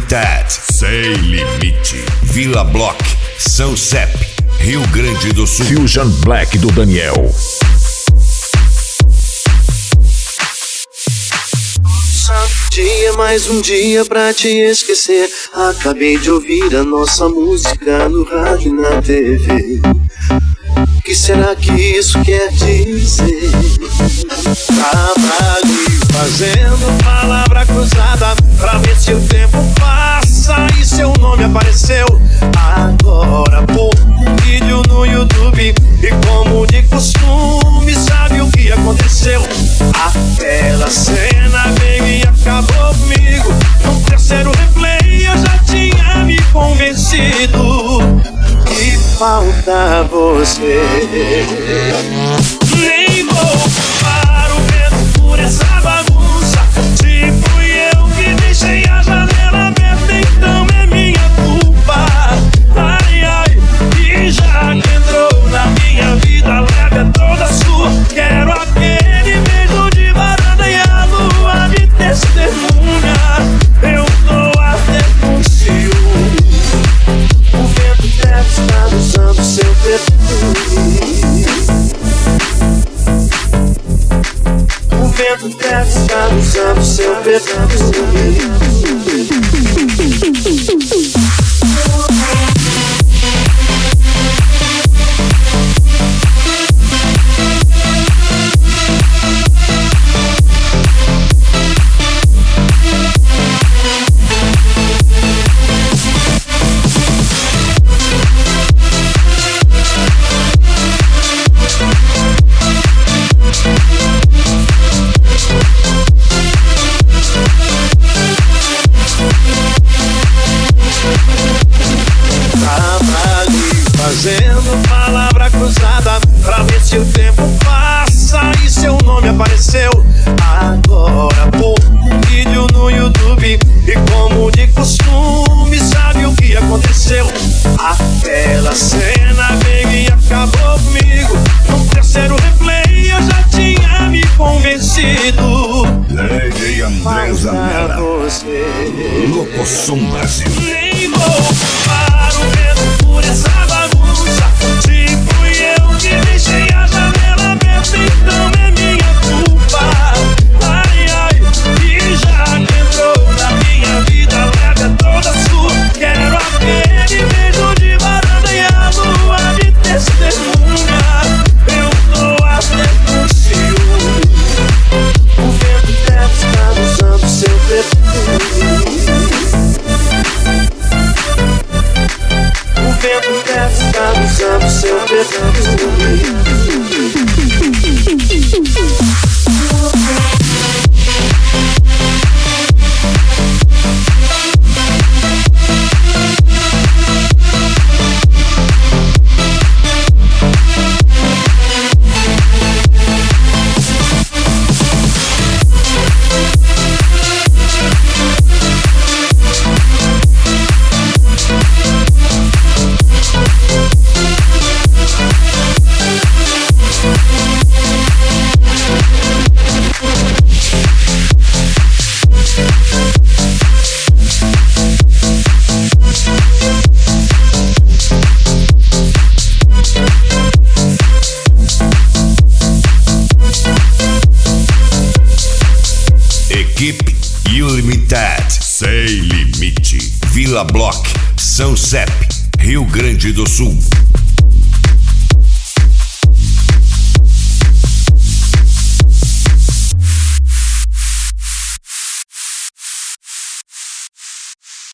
Limited, Sem Limite, Vila Block, São Sep, Rio Grande do Sul. Fusion Black do Daniel. Dia, mais um dia pra te esquecer. Acabei de ouvir a nossa música no rádio e na TV. O que será que isso quer dizer? Tava ali fazendo palavra cruzada pra ver se o tempo passa e seu nome apareceu. Agora pô, vídeo no YouTube e como de costume sabe o que aconteceu. Aquela cena veio e acabou comigo. No terceiro replay eu já tinha me convencido que falta você. Nem vou para o vento por essa bagunça. Se fui eu que deixei a janela aberta, então é minha culpa. Ai, ai, e já que entrou na minha vida, leve é toda sua. Quero aquele beijo de varanda e a lua de testemunha. Eu tô até com ciúme. O vento deve estar usando seu perfume. O vento deve estar usando seu perfume. Fazendo palavra cruzada pra ver se o tempo passa e seu nome apareceu. Agora pô, vídeo no YouTube e como de costume sabe o que aconteceu. Aquela cena veio e acabou comigo. No terceiro replay eu já tinha me convencido. DJ André Zanella, Locosom Brasil. Nem vou para o vento por essa bagunça. Se fui eu que deixei a janela aberta, então é minha culpa. Ai, ai, e já que entrou na minha vida, leve é toda sua. Quero aquele beijo de varanda e a lua de testemunha. Eu tô até com ciúme. O vento deve estar usando seu perfume. O vento deve estar usando seu perfume. Equipe Limited, Sem Limite, Vila Block, São Sep, Rio Grande do Sul.